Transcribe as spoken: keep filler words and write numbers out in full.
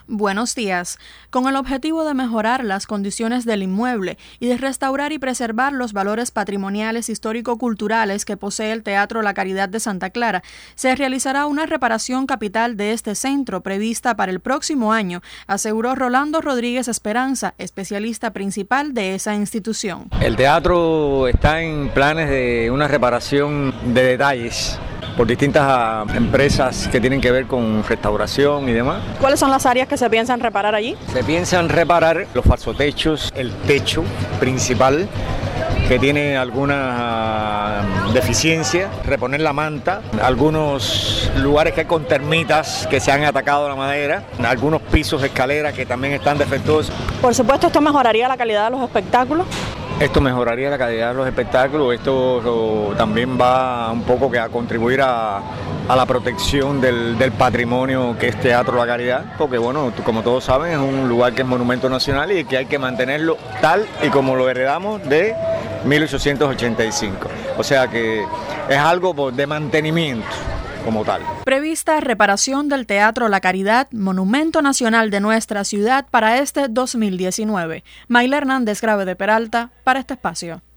Buenos días. Con el objetivo de mejorar las condiciones del inmueble y de restaurar y preservar los valores patrimoniales histórico-culturales que posee el Teatro La Caridad de Santa Clara, se realizará una reparación capital de este centro prevista para el próximo año, aseguró Rolando Rodríguez Esperanza, especialista principal de esa institución. El teatro está en planes de una reparación de detalles por distintas empresas que tienen que ver con restauración y demás. ¿Cuáles son las áreas que se piensan reparar allí? Se piensan reparar los falsotechos, el techo principal, que tiene alguna deficiencia, reponer la manta, algunos lugares que hay con termitas que se han atacado la madera, algunos pisos de escalera que también están defectuosos. Por supuesto, esto mejoraría la calidad de los espectáculos. Esto mejoraría la calidad de los espectáculos, esto también va un poco que a contribuir a, a la protección del, del patrimonio que es Teatro La Caridad, porque bueno, como todos saben, es un lugar que es monumento nacional y que hay que mantenerlo tal y como lo heredamos de mil ochocientos ochenta y cinco. O sea que es algo de mantenimiento como tal. Prevista reparación del Teatro La Caridad, monumento nacional de nuestra ciudad para este dos mil diecinueve. Mayla Hernández Grave de Peralta, para este espacio.